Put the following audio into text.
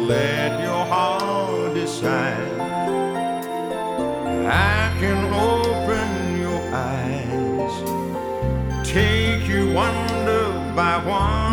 let your heart decide. I can open your eyes, take you wonder by one.